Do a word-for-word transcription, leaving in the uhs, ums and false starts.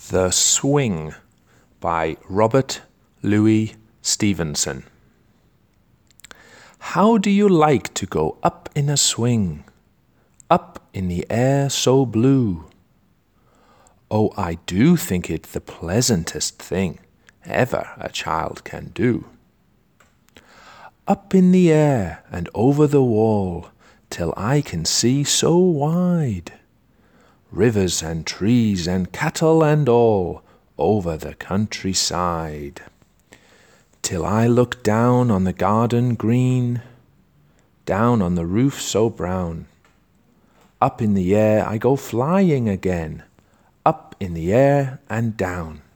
The Swing by Robert Louis Stevenson. How do you like to go up in a swing, up in the air so blue? Oh, I do think it the pleasantest thing ever a child can do. Up in the air and over the wall, till I can see so wide. Rivers and trees and cattle and all over the countryside. Till I look down on the garden green, down on the roof so brown. Up in the air I go flying again, up in the air and down.